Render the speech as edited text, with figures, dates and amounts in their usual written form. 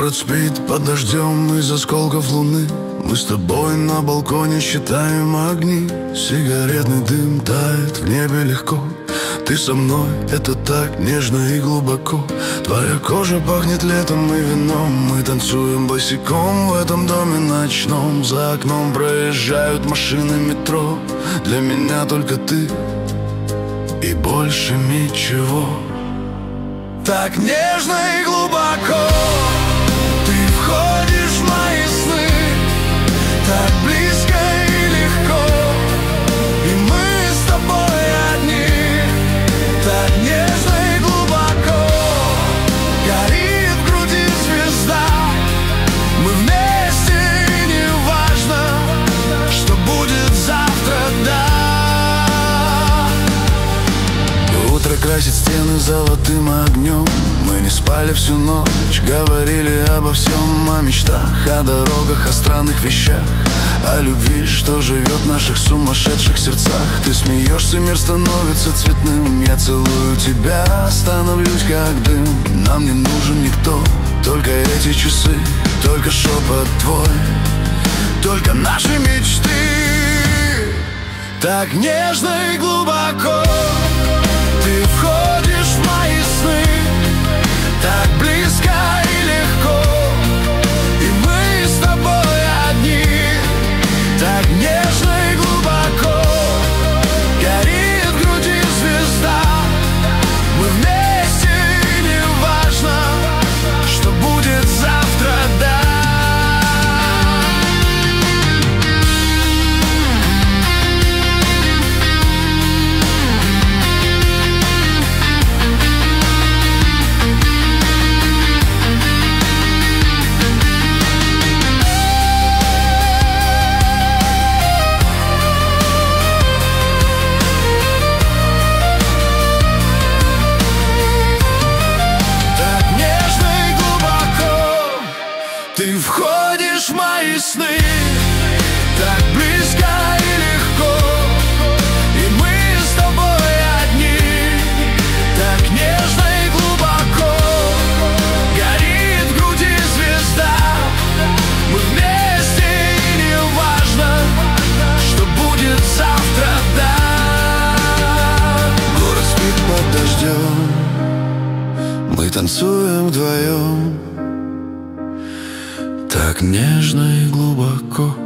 Город спит под дождем из осколков луны. Мы с тобой на балконе считаем огни. Сигаретный дым тает в небе легко. Ты со мной, это так нежно и глубоко. Твоя кожа пахнет летом и вином. Мы танцуем босиком в этом доме ночном. За окном проезжают машины метро. Для меня только ты и больше ничего. Так нежно и глубоко ты входишь в мои сны. Так близко и легко, и мы с тобой одни. Так нежно и глубоко горит в груди звезда. Мы вместе, и не важно, что будет завтра, да. Утро красит стены золотым огнем. Мы не спали всю ночь, говорили обо всем. О мечтах, о дорогах, о странных вещах, о любви, что живет в наших сумасшедших сердцах. Ты смеешься, мир становится цветным. Я целую тебя, становлюсь как дым. Нам не нужен никто, только эти часы, только шепот твой, только наши мечты. Так нежно и глубоко ты входишь в мои сны. Так близко и легко, и мы с тобой одни. Так нежно и глубоко горит в груди звезда. Мы вместе, и не важно, что будет завтра, да. Ты входишь в мои сны. Так близко и легко, и мы с тобой одни. Так нежно и глубоко горит в груди звезда. Мы вместе, и не важно, что будет завтра, да. Город спит под дождем. Мы танцуем вдвоем. Так нежно и глубоко